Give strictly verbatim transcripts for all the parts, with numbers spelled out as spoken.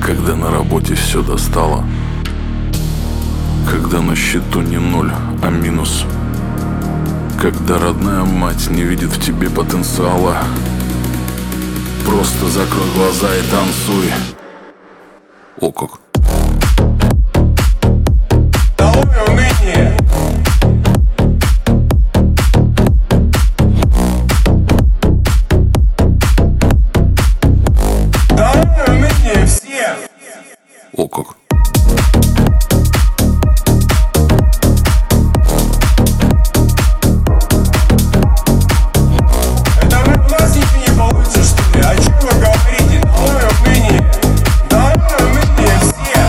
Когда на работе все достало, когда на счету не ноль, а минус, когда родная мать не видит в тебе потенциала, просто закрой глаза и танцуй. О как! Долой уныние! Долой уныние всем! О как! Это вы у нас ничего не получится, что ли? О чем вы говорите? Долой уныние! Долой уныние всем!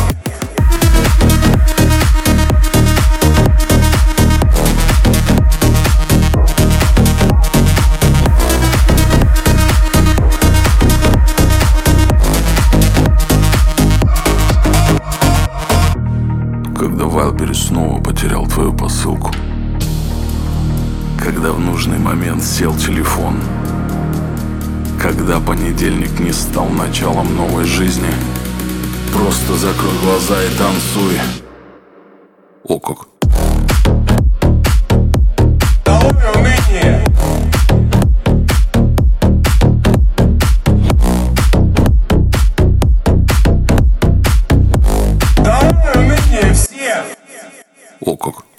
Когда Вайлдберрис снова потерял твою посылку, когда в нужный момент сел телефон, когда понедельник не стал началом новой жизни, просто закрой глаза и танцуй. О как! Долой уныние! Долой уныние всем! О как!